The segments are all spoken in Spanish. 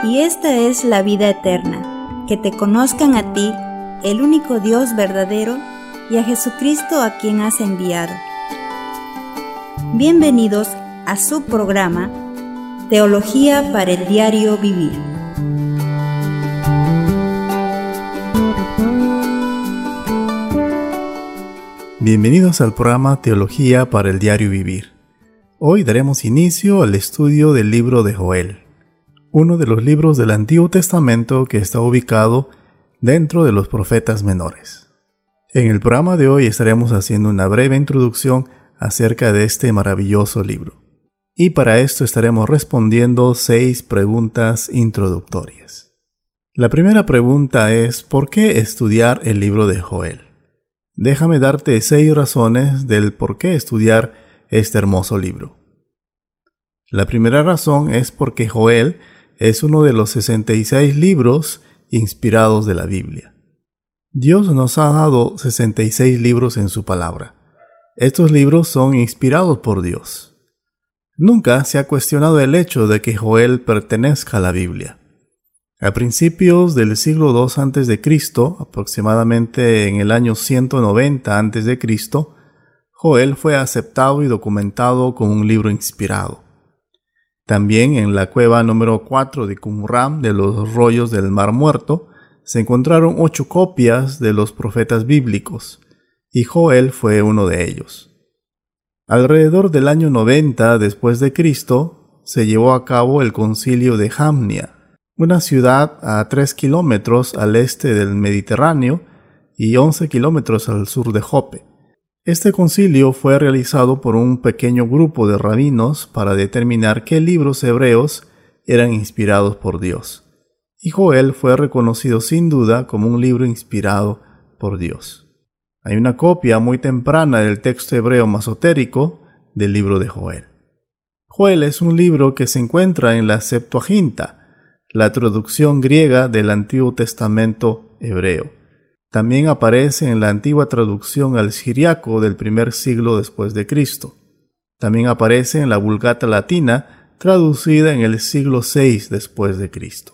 y esta es la vida eterna, que te conozcan a ti, el único Dios verdadero, y a Jesucristo a quien has enviado. Bienvenidos a su programa, Teología para el Diario Vivir. Bienvenidos al programa Teología para el Diario Vivir. Hoy daremos inicio al estudio del libro de Joel, uno de los libros del Antiguo Testamento que está ubicado dentro de los profetas menores. En el programa de hoy estaremos haciendo una breve introducción acerca de este maravilloso libro. Y para esto estaremos respondiendo 6 preguntas introductorias. La primera pregunta es: ¿por qué estudiar el libro de Joel? Déjame darte 6 razones del por qué estudiar este hermoso libro. La primera razón es porque Joel es uno de los 66 libros inspirados de la Biblia. Dios nos ha dado 66 libros en su palabra. Estos libros son inspirados por Dios. Nunca se ha cuestionado el hecho de que Joel pertenezca a la Biblia. A principios del siglo II a.C., aproximadamente en el año 190 a.C., Joel fue aceptado y documentado como un libro inspirado. También en la cueva número 4 de Qumran de los rollos del Mar Muerto se encontraron 8 copias de los profetas bíblicos, y Joel fue uno de ellos. Alrededor del año 90 después de Cristo se llevó a cabo el concilio de Jamnia, una ciudad a 3 kilómetros al este del Mediterráneo y 11 kilómetros al sur de Jope. Este concilio fue realizado por un pequeño grupo de rabinos para determinar qué libros hebreos eran inspirados por Dios, y Joel fue reconocido sin duda como un libro inspirado por Dios. Hay una copia muy temprana del texto hebreo masotérico del libro de Joel. Joel es un libro que se encuentra en la Septuaginta, la traducción griega del Antiguo Testamento hebreo. También aparece en la antigua traducción al siriaco del primer siglo después de Cristo. También aparece en la Vulgata latina, traducida en el siglo VI después de Cristo.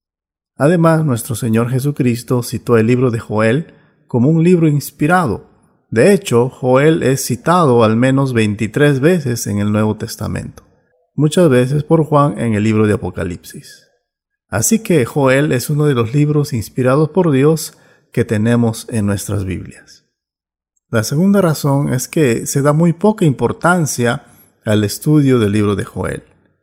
Además, nuestro Señor Jesucristo citó el libro de Joel como un libro inspirado. De hecho, Joel es citado al menos 23 veces en el Nuevo Testamento, muchas veces por Juan en el libro de Apocalipsis. Así que Joel es uno de los libros inspirados por Dios que tenemos en nuestras Biblias. La segunda razón es que se da muy poca importancia al estudio del libro de Joel.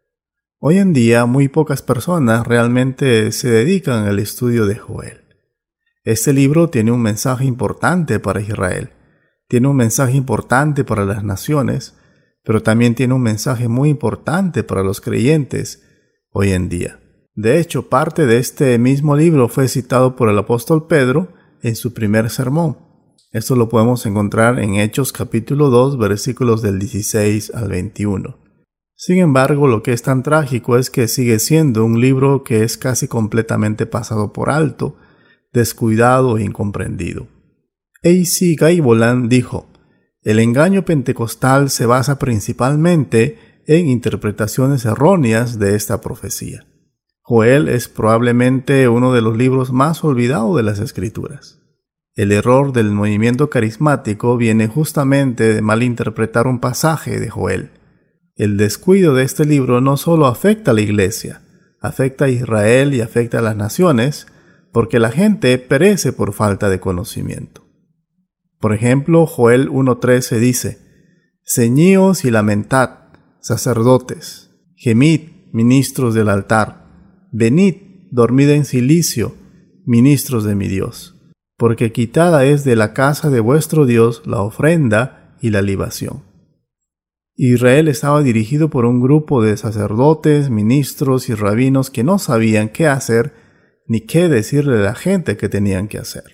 Hoy en día muy pocas personas realmente se dedican al estudio de Joel. Este libro tiene un mensaje importante para Israel, tiene un mensaje importante para las naciones, pero también tiene un mensaje muy importante para los creyentes hoy en día. De hecho, parte de este mismo libro fue citado por el apóstol Pedro en su primer sermón. Esto lo podemos encontrar en Hechos capítulo 2, versículos del 16 al 21. Sin embargo, lo que es tan trágico es que sigue siendo un libro que es casi completamente pasado por alto, descuidado e incomprendido. A.C. Gavilan dijo: el engaño pentecostal se basa principalmente en interpretaciones erróneas de esta profecía. Joel es probablemente uno de los libros más olvidados de las Escrituras. El error del movimiento carismático viene justamente de malinterpretar un pasaje de Joel. El descuido de este libro no solo afecta a la iglesia, afecta a Israel y afecta a las naciones, porque la gente perece por falta de conocimiento. Por ejemplo, Joel 1:13 dice: ceñíos y lamentad, sacerdotes, gemid, ministros del altar. Venid, dormid en cilicio, ministros de mi Dios, porque quitada es de la casa de vuestro Dios la ofrenda y la libación. Israel estaba dirigido por un grupo de sacerdotes, ministros y rabinos que no sabían qué hacer ni qué decirle a la gente que tenían que hacer.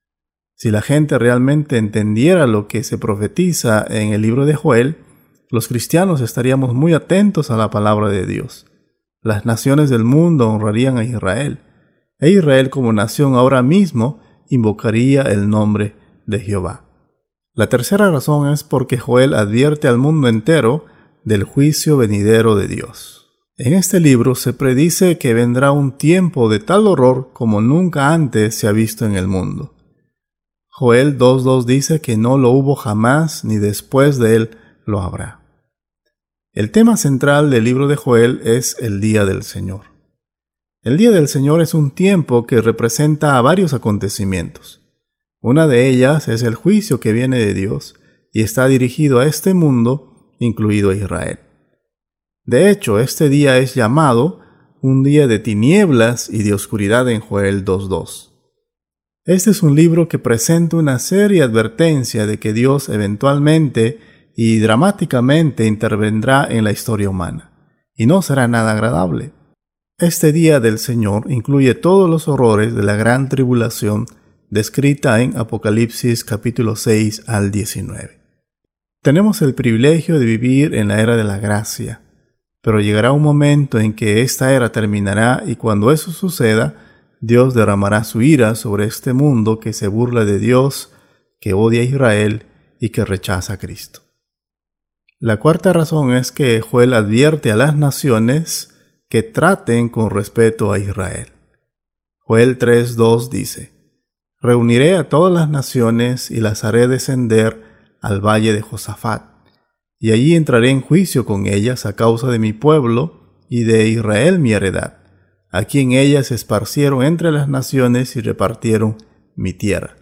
Si la gente realmente entendiera lo que se profetiza en el libro de Joel, los cristianos estaríamos muy atentos a la palabra de Dios. Las naciones del mundo honrarían a Israel, e Israel como nación ahora mismo invocaría el nombre de Jehová. La tercera razón es porque Joel advierte al mundo entero del juicio venidero de Dios. En este libro se predice que vendrá un tiempo de tal horror como nunca antes se ha visto en el mundo. Joel 2:2 dice que no lo hubo jamás ni después de él lo habrá. El tema central del libro de Joel es el Día del Señor. El Día del Señor es un tiempo que representa a varios acontecimientos. Una de ellas es el juicio que viene de Dios y está dirigido a este mundo, incluido a Israel. De hecho, este día es llamado un día de tinieblas y de oscuridad en Joel 2:2. Este es un libro que presenta una seria advertencia de que Dios eventualmente y dramáticamente intervendrá en la historia humana, y no será nada agradable. Este día del Señor incluye todos los horrores de la gran tribulación descrita en Apocalipsis capítulo 6 al 19. Tenemos el privilegio de vivir en la era de la gracia, pero llegará un momento en que esta era terminará y cuando eso suceda, Dios derramará su ira sobre este mundo que se burla de Dios, que odia a Israel y que rechaza a Cristo. La cuarta razón es que Joel advierte a las naciones que traten con respeto a Israel. Joel 3:2 dice: Reuniré a todas las naciones y las haré descender al valle de Josafat, y allí entraré en juicio con ellas a causa de mi pueblo y de Israel mi heredad, a quien ellas se esparcieron entre las naciones y repartieron mi tierra.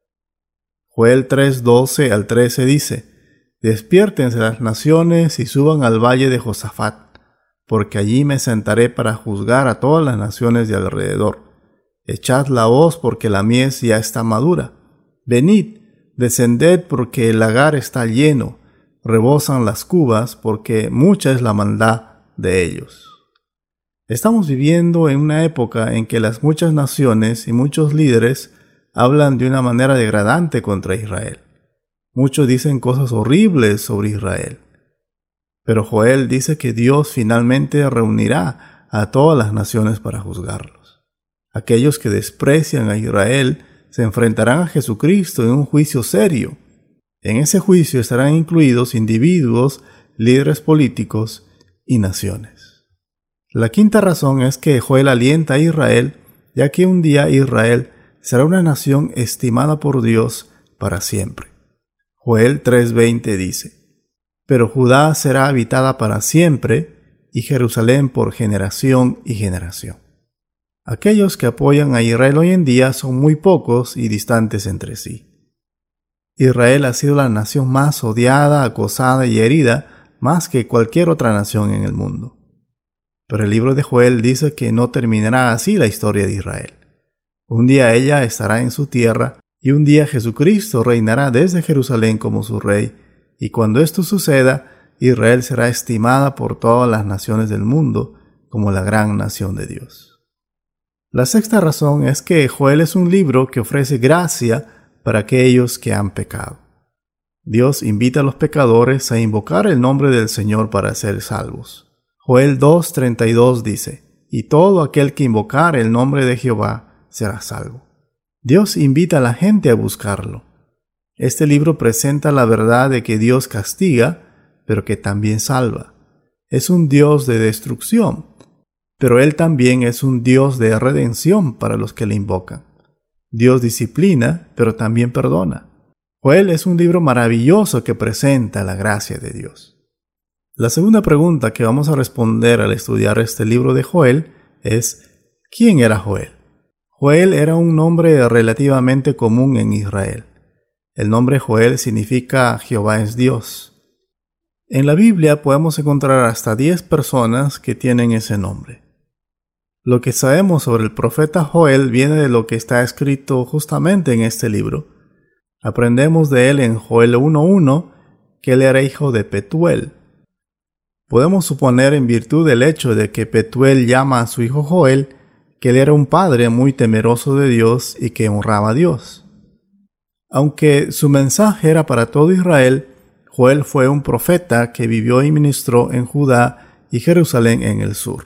Joel 3:12 al 13 dice: Despiértense las naciones y suban al valle de Josafat, porque allí me sentaré para juzgar a todas las naciones de alrededor. Echad la hoz porque la mies ya está madura. Venid, descended porque el lagar está lleno. Rebosan las cubas porque mucha es la maldad de ellos. Estamos viviendo en una época en que las muchas naciones y muchos líderes hablan de una manera degradante contra Israel. Muchos dicen cosas horribles sobre Israel. Pero Joel dice que Dios finalmente reunirá a todas las naciones para juzgarlos. Aquellos que desprecian a Israel se enfrentarán a Jesucristo en un juicio serio. En ese juicio estarán incluidos individuos, líderes políticos y naciones. La quinta razón es que Joel alienta a Israel, ya que un día Israel será una nación estimada por Dios para siempre. Joel 3:20 dice: Pero Judá será habitada para siempre y Jerusalén por generación y generación. Aquellos que apoyan a Israel hoy en día son muy pocos y distantes entre sí. Israel ha sido la nación más odiada, acosada y herida más que cualquier otra nación en el mundo. Pero el libro de Joel dice que no terminará así la historia de Israel. Un día ella estará en su tierra y un día Jesucristo reinará desde Jerusalén como su rey, y cuando esto suceda, Israel será estimada por todas las naciones del mundo como la gran nación de Dios. La sexta razón es que Joel es un libro que ofrece gracia para aquellos que han pecado. Dios invita a los pecadores a invocar el nombre del Señor para ser salvos. Joel 2:32 dice: Y todo aquel que invocare el nombre de Jehová será salvo. Dios invita a la gente a buscarlo. Este libro presenta la verdad de que Dios castiga, pero que también salva. Es un Dios de destrucción, pero Él también es un Dios de redención para los que le invocan. Dios disciplina, pero también perdona. Joel es un libro maravilloso que presenta la gracia de Dios. La segunda pregunta que vamos a responder al estudiar este libro de Joel es: ¿quién era Joel? Joel era un nombre relativamente común en Israel. El nombre Joel significa Jehová es Dios. En la Biblia podemos encontrar hasta 10 personas que tienen ese nombre. Lo que sabemos sobre el profeta Joel viene de lo que está escrito justamente en este libro. Aprendemos de él en Joel 1:1 que él era hijo de Petuel. Podemos suponer, en virtud del hecho de que Petuel llama a su hijo Joel, que él era un padre muy temeroso de Dios y que honraba a Dios. Aunque su mensaje era para todo Israel, Joel fue un profeta que vivió y ministró en Judá y Jerusalén en el sur.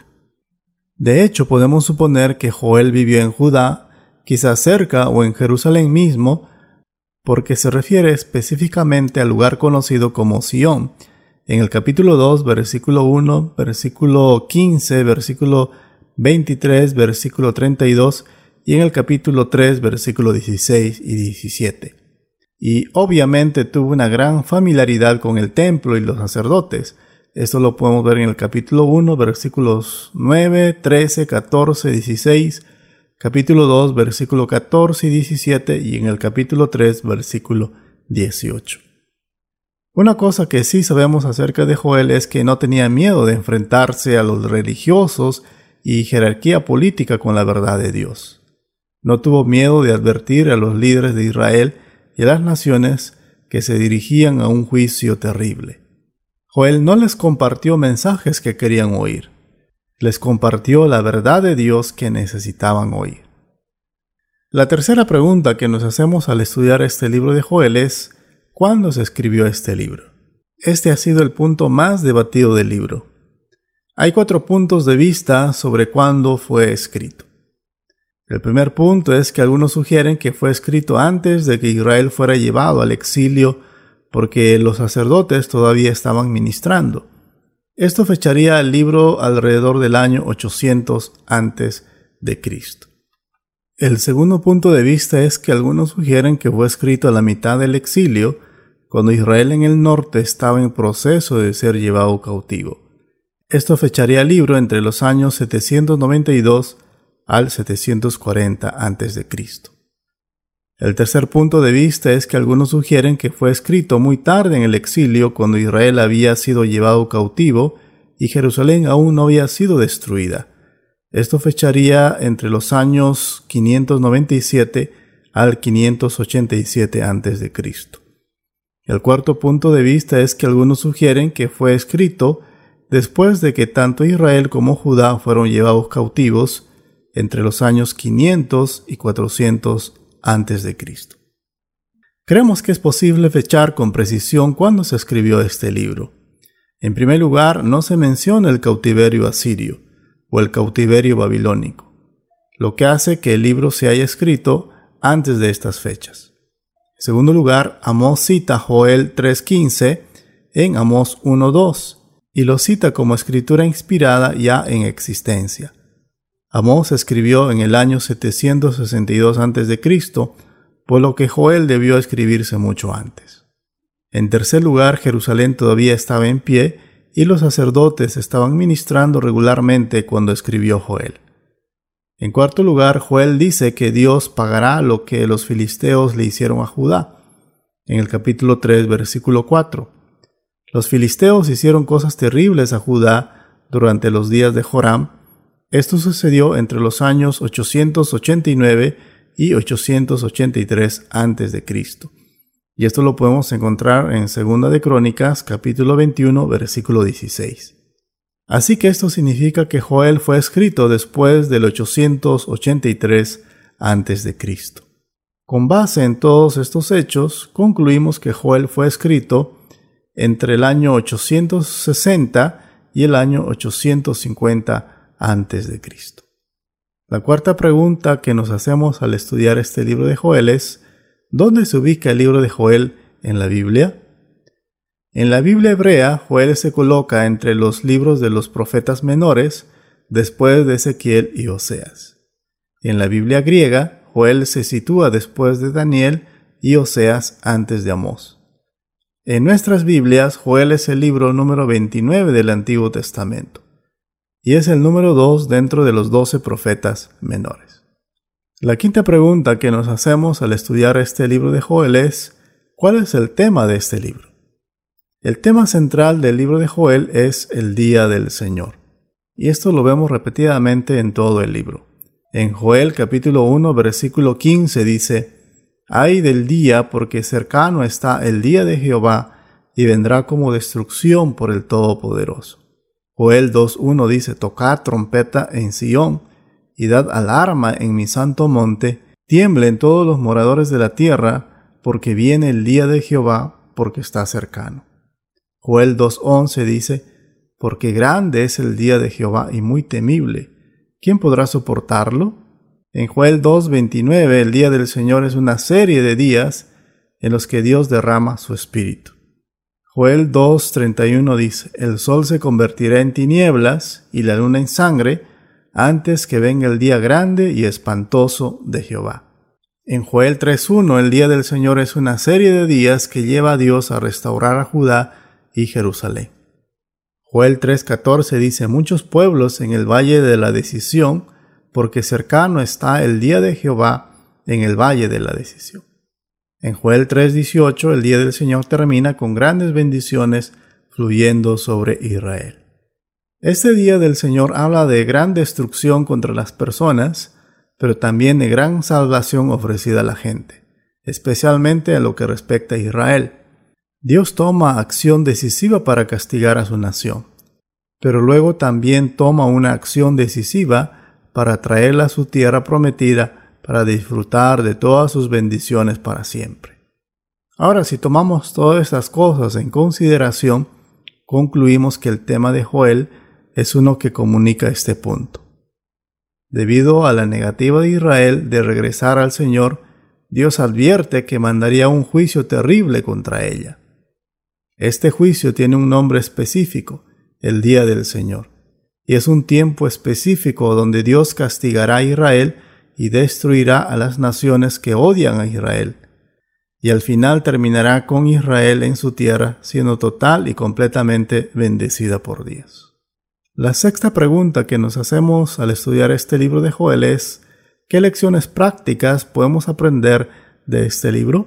De hecho, podemos suponer que Joel vivió en Judá, quizás cerca o en Jerusalén mismo, porque se refiere específicamente al lugar conocido como Sión, En el capítulo 2, versículo 1, versículo 15, versículo 23, versículo 32 y en el capítulo 3, versículo 16 y 17. Y obviamente tuvo una gran familiaridad con el templo y los sacerdotes. Esto lo podemos ver en el capítulo 1, versículos 9, 13, 14, 16, capítulo 2, versículo 14 y 17 y en el capítulo 3, versículo 18. Una cosa que sí sabemos acerca de Joel es que no tenía miedo de enfrentarse a los religiosos y jerarquía política con la verdad de Dios. No tuvo miedo de advertir a los líderes de Israel y a las naciones que se dirigían a un juicio terrible. Joel no les compartió mensajes que querían oír. Les compartió la verdad de Dios que necesitaban oír. La tercera pregunta que nos hacemos al estudiar este libro de Joel es: ¿cuándo se escribió este libro? Este ha sido el punto más debatido del libro. Hay 4 puntos de vista sobre cuándo fue escrito. El primer punto es que algunos sugieren que fue escrito antes de que Israel fuera llevado al exilio porque los sacerdotes todavía estaban ministrando. Esto fecharía el libro alrededor del año 800 antes de Cristo. El segundo punto de vista es que algunos sugieren que fue escrito a la mitad del exilio, cuando Israel en el norte estaba en proceso de ser llevado cautivo. Esto fecharía el libro entre los años 792 al 740 a.C. El tercer punto de vista es que algunos sugieren que fue escrito muy tarde en el exilio, cuando Israel había sido llevado cautivo y Jerusalén aún no había sido destruida. Esto fecharía entre los años 597 al 587 a.C. El cuarto punto de vista es que algunos sugieren que fue escrito después de que tanto Israel como Judá fueron llevados cautivos entre los años 500 y 400 a.C. Creemos que es posible fechar con precisión cuándo se escribió este libro. En primer lugar, no se menciona el cautiverio asirio o el cautiverio babilónico, lo que hace que el libro se haya escrito antes de estas fechas. En segundo lugar, Amós cita Joel 3:15 en Amós 1:2 y lo cita como escritura inspirada ya en existencia. Amós escribió en el año 762 a.C., por lo que Joel debió escribirse mucho antes. En tercer lugar, Jerusalén todavía estaba en pie y los sacerdotes estaban ministrando regularmente cuando escribió Joel. En cuarto lugar, Joel dice que Dios pagará lo que los filisteos le hicieron a Judá. En el capítulo 3, versículo 4. Los filisteos hicieron cosas terribles a Judá durante los días de Joram. Esto sucedió entre los años 889 y 883 a.C. Y esto lo podemos encontrar en 2 de Crónicas, capítulo 21, versículo 16. Así que esto significa que Joel fue escrito después del 883 a.C. Con base en todos estos hechos, concluimos que Joel fue escrito entre el año 860 y el año 850 a.C. La cuarta pregunta que nos hacemos al estudiar este libro de Joel es: ¿dónde se ubica el libro de Joel en la Biblia? En la Biblia hebrea, Joel se coloca entre los libros de los profetas menores, después de Ezequiel y Oseas. En la Biblia griega, Joel se sitúa después de Daniel y Oseas antes de Amós. En nuestras Biblias, Joel es el libro número 29 del Antiguo Testamento, y es el número 2 dentro de los 12 profetas menores. La quinta pregunta que nos hacemos al estudiar este libro de Joel es: ¿cuál es el tema de este libro? El tema central del libro de Joel es el día del Señor, y esto lo vemos repetidamente en todo el libro. En Joel capítulo 1, versículo 15 dice: «Ay del día, porque cercano está el día de Jehová, y vendrá como destrucción por el Todopoderoso». Joel 2:1 dice: «Tocad trompeta en Sión, y dad alarma en mi santo monte, tiemblen todos los moradores de la tierra, porque viene el día de Jehová, porque está cercano». Joel 2:11 dice: «Porque grande es el día de Jehová y muy temible. ¿Quién podrá soportarlo?». En Joel 2:29 el día del Señor es una serie de días en los que Dios derrama su espíritu. Joel 2:31 dice: el sol se convertirá en tinieblas y la luna en sangre antes que venga el día grande y espantoso de Jehová. En Joel 3:1, el día del Señor es una serie de días que lleva a Dios a restaurar a Judá y Jerusalén. Joel 3:14 dice: muchos pueblos en el valle de la decisión, porque cercano está el día de Jehová en el valle de la decisión. En Joel 3:18, el día del Señor termina con grandes bendiciones fluyendo sobre Israel. Este día del Señor habla de gran destrucción contra las personas, pero también de gran salvación ofrecida a la gente, especialmente a lo que respecta a Israel. Dios toma acción decisiva para castigar a su nación, pero luego también toma una acción decisiva para traerla a su tierra prometida para disfrutar de todas sus bendiciones para siempre. Ahora, si tomamos todas estas cosas en consideración, concluimos que el tema de Joel es uno que comunica este punto. Debido a la negativa de Israel de regresar al Señor, Dios advierte que mandaría un juicio terrible contra ella. Este juicio tiene un nombre específico, el día del Señor, y es un tiempo específico donde Dios castigará a Israel y destruirá a las naciones que odian a Israel, y al final terminará con Israel en su tierra, siendo total y completamente bendecida por Dios. La sexta pregunta que nos hacemos al estudiar este libro de Joel es: ¿qué lecciones prácticas podemos aprender de este libro?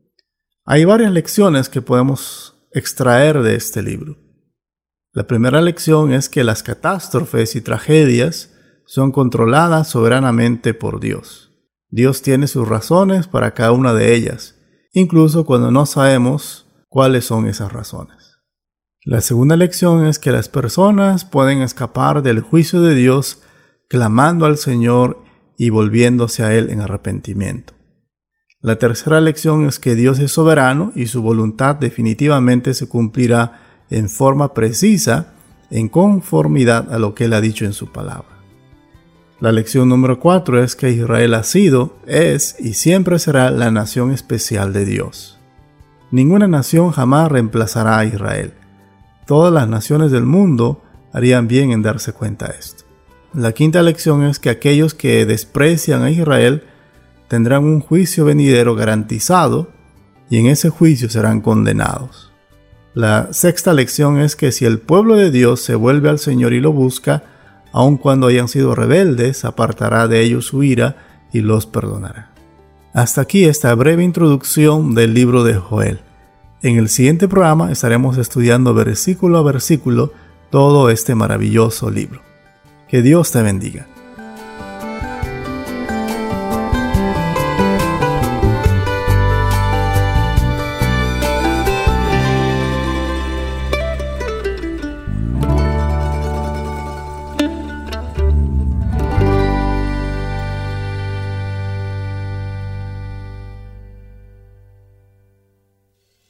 Hay varias lecciones que podemos extraer de este libro. La primera lección es que las catástrofes y tragedias son controladas soberanamente por Dios. Dios tiene sus razones para cada una de ellas, incluso cuando no sabemos cuáles son esas razones. La segunda lección es que las personas pueden escapar del juicio de Dios clamando al Señor y volviéndose a Él en arrepentimiento. La tercera lección es que Dios es soberano y su voluntad definitivamente se cumplirá en forma precisa, en conformidad a lo que Él ha dicho en su palabra. La lección número 4 es que Israel ha sido, es y siempre será la nación especial de Dios. Ninguna nación jamás reemplazará a Israel. Todas las naciones del mundo harían bien en darse cuenta de esto. La quinta lección es que aquellos que desprecian a Israel tendrán un juicio venidero garantizado y en ese juicio serán condenados. La sexta lección es que si el pueblo de Dios se vuelve al Señor y lo busca, aun cuando hayan sido rebeldes, apartará de ellos su ira y los perdonará. Hasta aquí esta breve introducción del libro de Joel. En el siguiente programa estaremos estudiando versículo a versículo todo este maravilloso libro. Que Dios te bendiga.